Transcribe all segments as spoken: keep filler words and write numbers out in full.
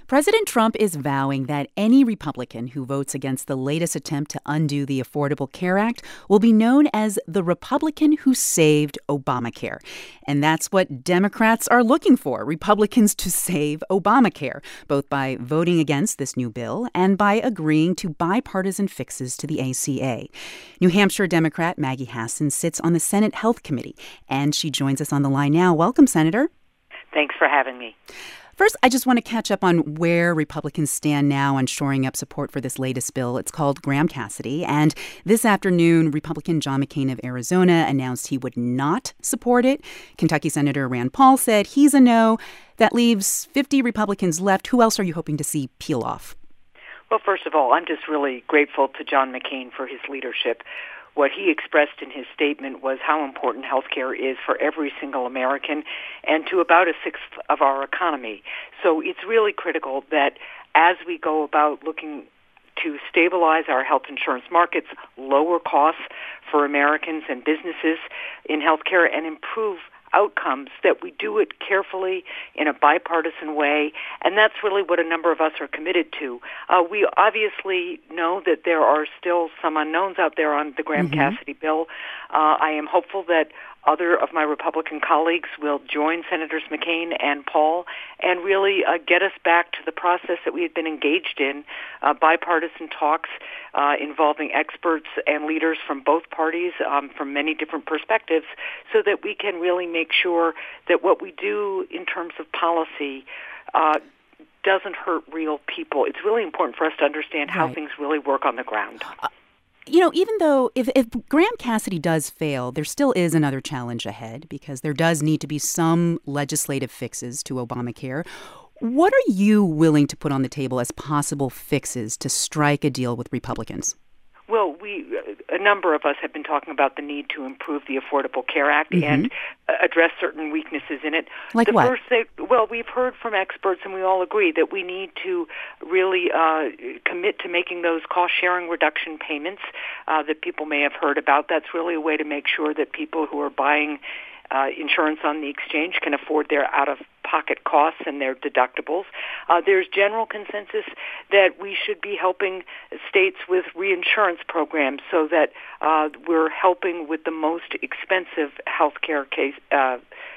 President Trump is vowing that any Republican who votes against the latest attempt to undo the Affordable Care Act will be known as the Republican who saved Obamacare. And that's what Democrats are looking for, Republicans to save Obamacare, both by voting against this new bill and by agreeing to bipartisan fixes to the A C A. New Hampshire Democrat Maggie Hassan sits on the Senate Health Committee, and she joins us on the line now. Welcome, Senator. Thanks for having me. First, I just want to catch up on where Republicans stand now on shoring up support for this latest bill. It's called Graham-Cassidy. And this afternoon, Republican John McCain of Arizona announced he would not support it. Kentucky Senator Rand Paul said he's a no. That leaves fifty Republicans left. Who else are you hoping to see peel off? Well, first of all, I'm just really grateful to John McCain for his leadership. What he expressed in his statement was how important health care is for every single American and to about a sixth of our economy. So it's really critical that as we go about looking to stabilize our health insurance markets, lower costs for Americans and businesses in health care, and improve outcomes, that we do it carefully in a bipartisan way, and that's really what a number of us are committed to. Uh, we obviously know that there are still some unknowns out there on the Graham-Cassidy mm-hmm. bill. Uh, I am hopeful that other of my Republican colleagues will join Senators McCain and Paul and really uh, get us back to the process that we had been engaged in, uh, bipartisan talks uh, involving experts and leaders from both parties um, from many different perspectives, so that we can really make sure that what we do in terms of policy uh, doesn't hurt real people. It's really important for us to understand how right. things really work on the ground. Uh- You know, even though if, if Graham-Cassidy does fail, there still is another challenge ahead because there does need to be some legislative fixes to Obamacare. What are you willing to put on the table as possible fixes to strike a deal with Republicans? Well, we a number of us have been talking about the need to improve the Affordable Care Act mm-hmm. and uh, address certain weaknesses in it. Like the what? First thing, well, we've heard from experts, and we all agree that we need to really uh, commit to making those cost-sharing reduction payments uh, that people may have heard about. That's really a way to make sure that people who are buying Uh, insurance on the exchange can afford their out-of-pocket costs and their deductibles. Uh, there's general consensus that we should be helping states with reinsurance programs so that uh, we're helping with the most expensive health care case, uh,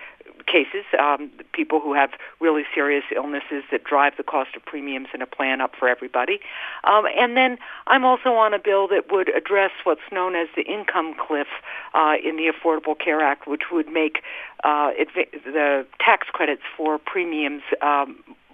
cases, um, people who have really serious illnesses that drive the cost of premiums in a plan up for everybody. Um, and then I'm also on a bill that would address what's known as the income cliff uh, in the Affordable Care Act, which would make uh, adv- the tax credits for premiums um,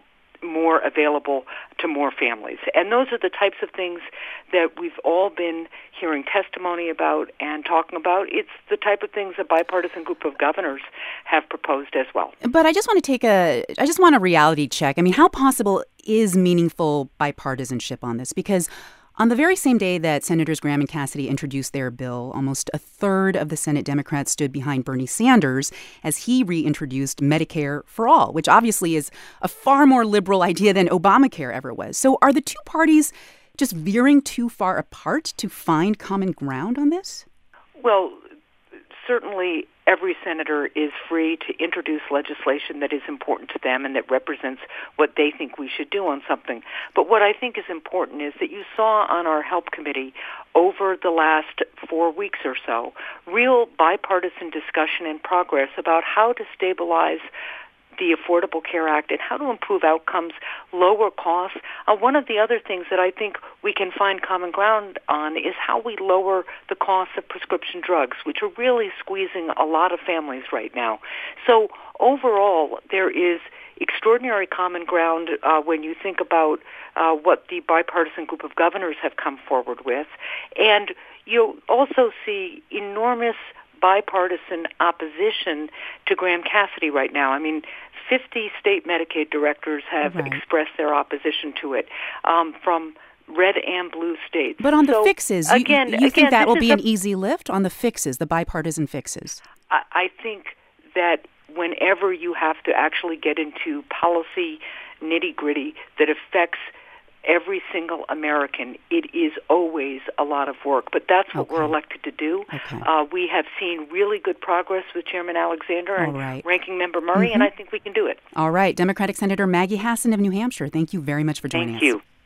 more available to more families. And those are the types of things that we've all been hearing testimony about and talking about. It's the type of things a bipartisan group of governors have proposed as well. But I just want to take a, I just want a reality check. I mean, how possible is meaningful bipartisanship on this? Because on the very same day that Senators Graham and Cassidy introduced their bill, almost a third of the Senate Democrats stood behind Bernie Sanders as he reintroduced Medicare for All, which obviously is a far more liberal idea than Obamacare ever was. So are the two parties just veering too far apart to find common ground on this? Well, certainly every senator is free to introduce legislation that is important to them and that represents what they think we should do on something. But what I think is important is that you saw on our Help Committee over the last four weeks or so real bipartisan discussion and progress about how to stabilize the Affordable Care Act and how to improve outcomes, lower costs. Uh, one of the other things that I think we can find common ground on is how we lower the cost of prescription drugs, which are really squeezing a lot of families right now. So overall, there is extraordinary common ground uh, when you think about uh, what the bipartisan group of governors have come forward with. And you'll also see enormous bipartisan opposition to Graham-Cassidy right now. I mean, fifty state Medicaid directors have right. expressed their opposition to it um, from red and blue states. But on the so, fixes, you, again, you again, think that will be a, an easy lift on the fixes, the bipartisan fixes? I, I think that whenever you have to actually get into policy nitty-gritty that affects every single American, it is always a lot of work. But that's what okay. we're elected to do. Okay. Uh, we have seen really good progress with Chairman Alexander and right. Ranking Member Murray, mm-hmm. and I think we can do it. All right. Democratic Senator Maggie Hassan of New Hampshire, thank you very much for joining Thank us. you.